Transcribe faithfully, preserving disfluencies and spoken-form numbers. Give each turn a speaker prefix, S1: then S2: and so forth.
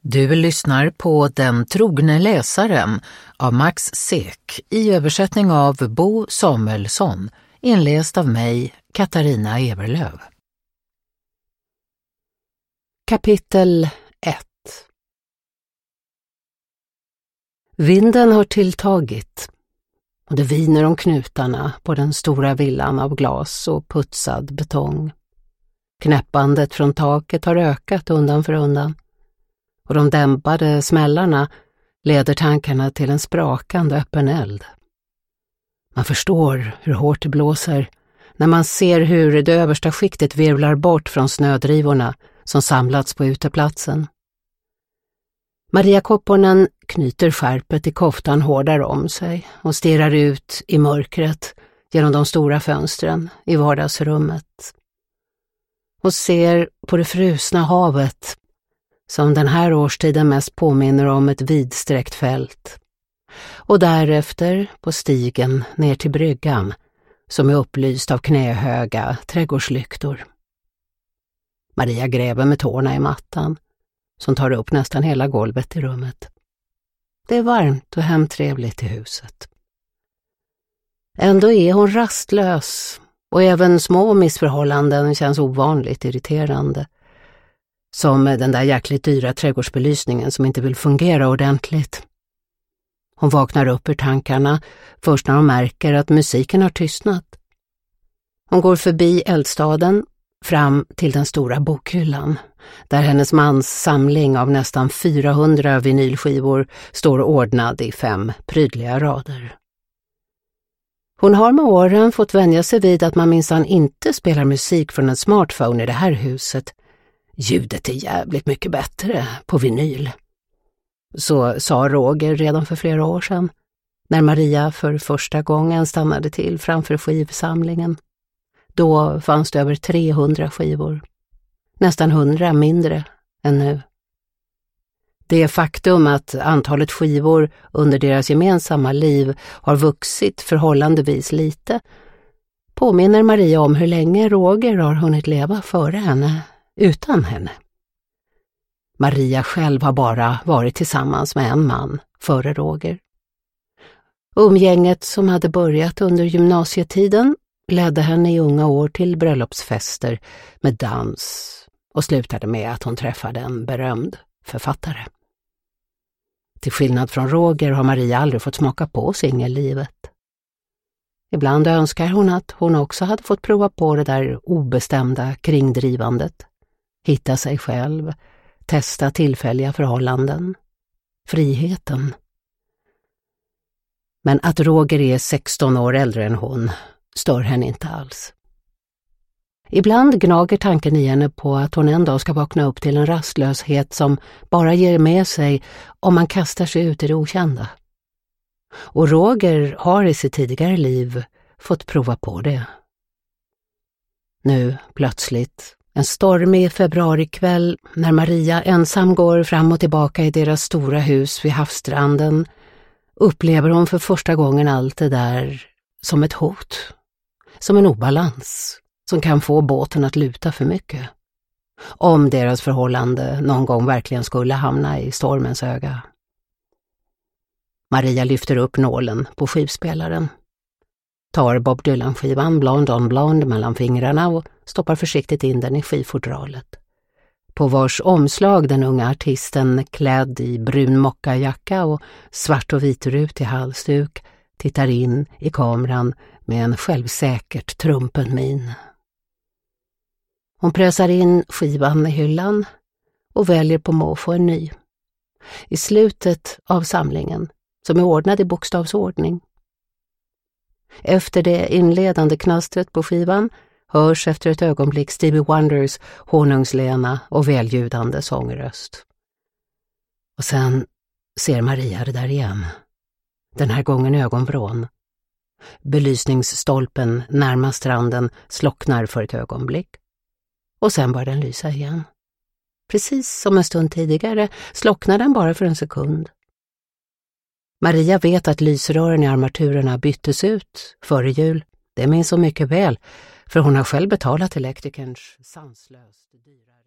S1: Du lyssnar på Den trogne läsaren av Max Sek i översättning av Bo Samuelsson, inläst av mig, Katarina Eberlöv. Kapitel ett. Vinden har tilltagit och det viner om knutarna på den stora villan av glas och putsad betong. Knäppandet från taket har ökat undan för undan. Och de dämpade smällarna leder tankarna till en sprakande öppen eld. Man förstår hur hårt det blåser när man ser hur det översta skiktet virvlar bort från snödrivorna som samlats på uteplatsen. Maria Kopponen knyter skärpet i koftan hårdare om sig och stirrar ut i mörkret genom de stora fönstren i vardagsrummet. Och ser på det frusna havet som den här årstiden mest påminner om ett vidsträckt fält, och därefter på stigen ner till bryggan som är upplyst av knähöga trädgårdslyktor. Maria gräver med tårna i mattan som tar upp nästan hela golvet i rummet. Det är varmt och hemtrevligt i huset. Ändå är hon rastlös och även små missförhållanden känns ovanligt irriterande. Som den där jäkligt dyra trädgårdsbelysningen som inte vill fungera ordentligt. Hon vaknar upp ur tankarna först när hon märker att musiken har tystnat. Hon går förbi eldstaden fram till den stora bokhyllan där hennes mans samling av nästan fyrahundra vinylskivor står ordnad i fem prydliga rader. Hon har med åren fått vänja sig vid att man minsann inte spelar musik från en smartphone i det här huset. Ljudet är jävligt mycket bättre på vinyl. Så sa Roger redan för flera år sedan, när Maria för första gången stannade till framför skivsamlingen. Då fanns det över trehundra skivor. Nästan hundra mindre än nu. Det faktum att antalet skivor under deras gemensamma liv har vuxit förhållandevis lite påminner Maria om hur länge Roger har hunnit leva före henne. Utan henne. Maria själv har bara varit tillsammans med en man före Roger. Umgänget som hade börjat under gymnasietiden ledde henne i unga år till bröllopsfester med dans och slutade med att hon träffade en berömd författare. Till skillnad från Roger har Maria aldrig fått smaka på singellivet. Ibland önskar hon att hon också hade fått prova på det där obestämda kringdrivandet. Hitta sig själv, testa tillfälliga förhållanden, friheten. Men att Roger är sexton år äldre än hon stör henne inte alls. Ibland gnager tanken i henne på att hon en dag ska vakna upp till en rastlöshet som bara ger med sig om man kastar sig ut i det okända. Och Roger har i sitt tidigare liv fått prova på det. Nu plötsligt, en stormig februarikväll, när Maria ensam går fram och tillbaka i deras stora hus vid havsstranden, upplever hon för första gången allt det där som ett hot, som en obalans som kan få båten att luta för mycket. Om deras förhållande någon gång verkligen skulle hamna i stormens öga. Maria lyfter upp nålen på skivspelaren, tar Bob Dylan-skivan Blonde on Blonde mellan fingrarna och stoppar försiktigt in den i skivfodralet. På vars omslag den unga artisten, klädd i brun mockajacka och svart och vitrutig halsduk, tittar in i kameran med en självsäkert trumpen min. Hon pressar in skivan i hyllan och väljer på måfå en ny. I slutet av samlingen, som är ordnad i bokstavsordning. Efter det inledande knastret på skivan hörs efter ett ögonblick Stevie Wonders honungslena och väljudande sångröst. Och sen ser Maria det där igen. Den här gången ögonvrån. Belysningsstolpen närmast stranden slocknar för ett ögonblick. Och sen börjar den lysa igen. Precis som en stund tidigare slocknar den bara för en sekund. Maria vet att lysrören i armaturerna byttes ut före jul. Det minns så mycket väl, för hon har själv betalat elektrikerns sanslöst dyra...